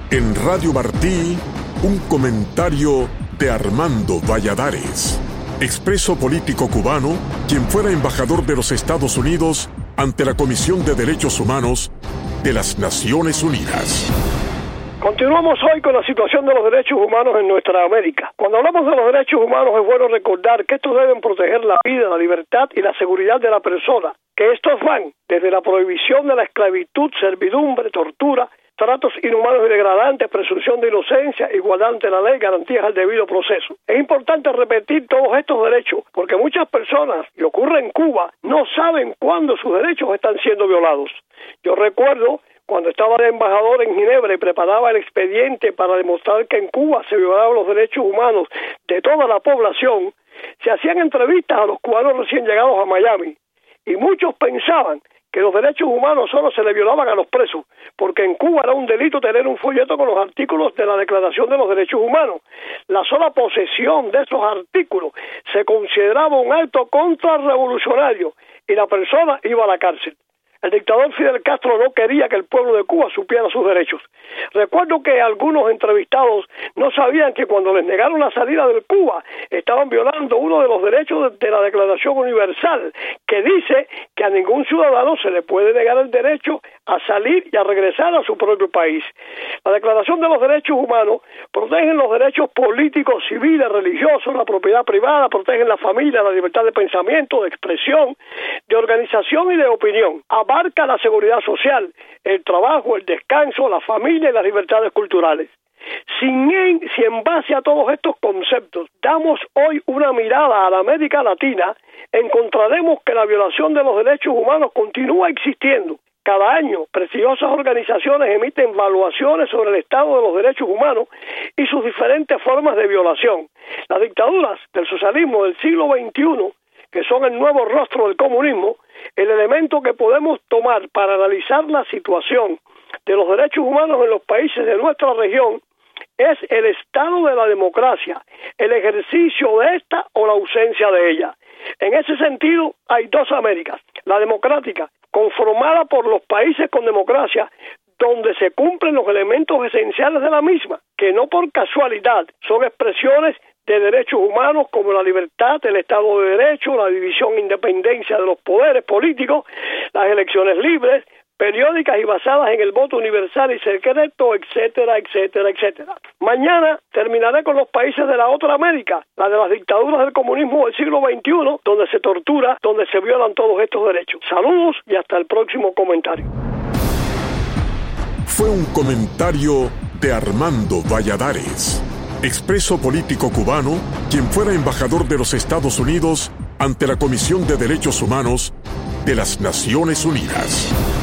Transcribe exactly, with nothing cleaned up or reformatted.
En Radio Martí, un comentario de Armando Valladares, expreso político cubano, quien fuera embajador de los Estados Unidos ante la Comisión de Derechos Humanos de las Naciones Unidas. Continuamos hoy con la situación de los derechos humanos en nuestra América. Cuando hablamos de los derechos humanos es bueno recordar que estos deben proteger la vida, la libertad y la seguridad de la persona, que estos van desde la prohibición de la esclavitud, servidumbre, tortura, tratos inhumanos y degradantes, presunción de inocencia, igualdad ante la ley, garantías al debido proceso. Es importante repetir todos estos derechos porque muchas personas, y ocurre en Cuba, no saben cuándo sus derechos están siendo violados. Yo recuerdo cuando estaba de embajador en Ginebra y preparaba el expediente para demostrar que en Cuba se violaban los derechos humanos de toda la población, se hacían entrevistas a los cubanos recién llegados a Miami y muchos pensaban que los derechos humanos solo se le violaban a los presos, porque en Cuba era un delito tener un folleto con los artículos de la Declaración de los Derechos Humanos. La sola posesión de esos artículos se consideraba un acto contrarrevolucionario y la persona iba a la cárcel. El dictador Fidel Castro no quería que el pueblo de Cuba supiera sus derechos. Recuerdo que algunos entrevistados no sabían que cuando les negaron la salida de Cuba estaban violando uno de los derechos de la Declaración Universal, que dice que a ningún ciudadano se le puede negar el derecho a salir y a regresar a su propio país. La Declaración de los Derechos Humanos protege los derechos políticos, civiles, religiosos, la propiedad privada, protege la familia, la libertad de pensamiento, de expresión, de organización y de opinión. Abarca la seguridad social, el trabajo, el descanso, la familia y las libertades culturales. Sin en, si en base a todos estos conceptos damos hoy una mirada a la América Latina, encontraremos que la violación de los derechos humanos continúa existiendo. Cada año, prestigiosas organizaciones emiten evaluaciones sobre el estado de los derechos humanos y sus diferentes formas de violación. Las dictaduras del socialismo del siglo veintiuno, que son el nuevo rostro del comunismo, el elemento que podemos tomar para analizar la situación de los derechos humanos en los países de nuestra región es el estado de la democracia, el ejercicio de esta o la ausencia de ella. En ese sentido, hay dos Américas: la democrática, conformada por los países con democracia, donde se cumplen los elementos esenciales de la misma, que no por casualidad son expresiones de derechos humanos como la libertad, el Estado de Derecho, la división e independencia de los poderes políticos, las elecciones libres, periódicas y basadas en el voto universal y secreto, etcétera, etcétera, etcétera. Mañana terminaré con los países de la otra América, la de las dictaduras del comunismo del siglo veintiuno, donde se tortura, donde se violan todos estos derechos. Saludos y hasta el próximo comentario. Fue un comentario de Armando Valladares, expreso político cubano, quien fuera embajador de los Estados Unidos ante la Comisión de Derechos Humanos de las Naciones Unidas.